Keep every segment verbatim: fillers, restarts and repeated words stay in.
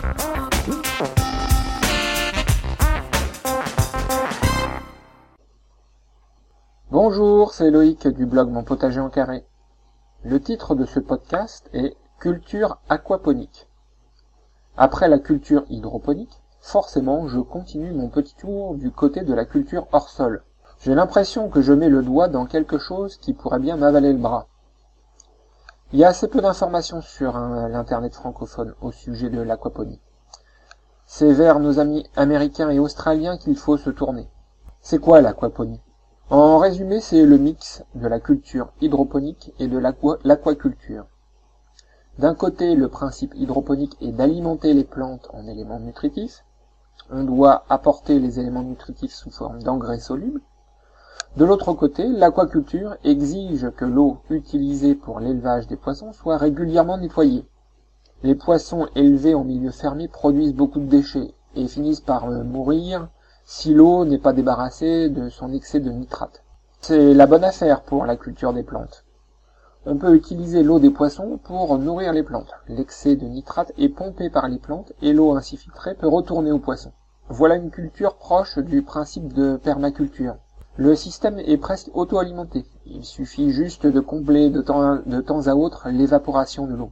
Bonjour, c'est Loïc du blog Mon Potager en Carré. Le titre de ce podcast est « Culture aquaponique ». Après la culture hydroponique, forcément je continue mon petit tour du côté de la culture hors sol. J'ai l'impression que je mets le doigt dans quelque chose qui pourrait bien m'avaler le bras. Il y a assez peu d'informations sur hein, l'internet francophone au sujet de l'aquaponie. C'est vers nos amis américains et australiens qu'il faut se tourner. C'est quoi l'aquaponie ? En résumé, c'est le mix de la culture hydroponique et de l'aqua- l'aquaculture. D'un côté, le principe hydroponique est d'alimenter les plantes en éléments nutritifs. On doit apporter les éléments nutritifs sous forme d'engrais solubles. De l'autre côté, l'aquaculture exige que l'eau utilisée pour l'élevage des poissons soit régulièrement nettoyée. Les poissons élevés en milieu fermé produisent beaucoup de déchets et finissent par euh, mourir si l'eau n'est pas débarrassée de son excès de nitrate. C'est la bonne affaire pour la culture des plantes. On peut utiliser l'eau des poissons pour nourrir les plantes. L'excès de nitrate est pompé par les plantes et l'eau ainsi filtrée peut retourner aux poissons. Voilà une culture proche du principe de permaculture. Le système est presque auto-alimenté. Il suffit juste de combler de temps, de temps à autre l'évaporation de l'eau.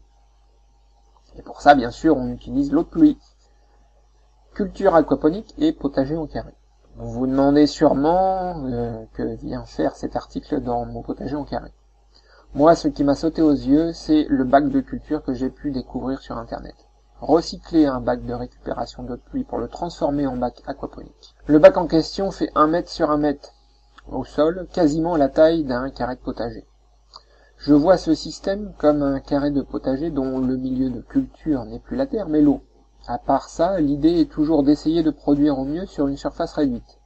Et pour ça, bien sûr, on utilise l'eau de pluie. Culture aquaponique et potager en carré. Vous vous demandez sûrement euh, que vient faire cet article dans Mon Potager en Carré. Moi, ce qui m'a sauté aux yeux, c'est le bac de culture que j'ai pu découvrir sur Internet. Recycler un bac de récupération d'eau de pluie pour le transformer en bac aquaponique. Le bac en question fait un mètre sur un mètre au sol, quasiment la taille d'un carré de potager. Je vois ce système comme un carré de potager dont le milieu de culture n'est plus la terre, mais l'eau. À part ça, l'idée est toujours d'essayer de produire au mieux sur une surface réduite.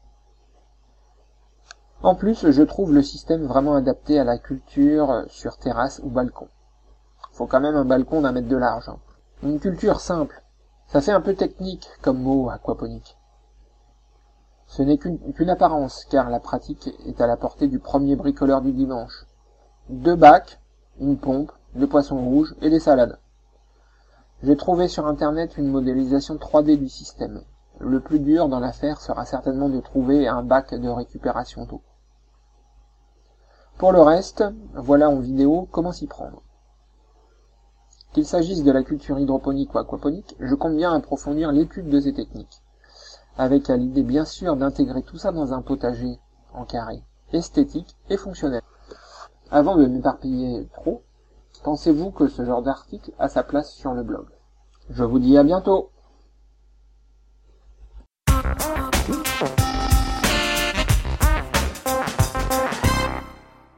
En plus, je trouve le système vraiment adapté à la culture sur terrasse ou balcon. Faut quand même un balcon d'un mètre de large. Hein. Une culture simple. Ça fait un peu technique comme mot aquaponique. Ce n'est qu'une, qu'une apparence, car la pratique est à la portée du premier bricoleur du dimanche. Deux bacs, une pompe, des poissons rouges et des salades. J'ai trouvé sur internet une modélisation trois D du système. Le plus dur dans l'affaire sera certainement de trouver un bac de récupération d'eau. Pour le reste, voilà en vidéo comment s'y prendre. Qu'il s'agisse de la culture hydroponique ou aquaponique, je compte bien approfondir l'étude de ces techniques, avec à l'idée bien sûr d'intégrer tout ça dans un potager en carré, esthétique et fonctionnel. Avant de m'éparpiller trop, pensez-vous que ce genre d'article a sa place sur le blog ? Je vous dis à bientôt!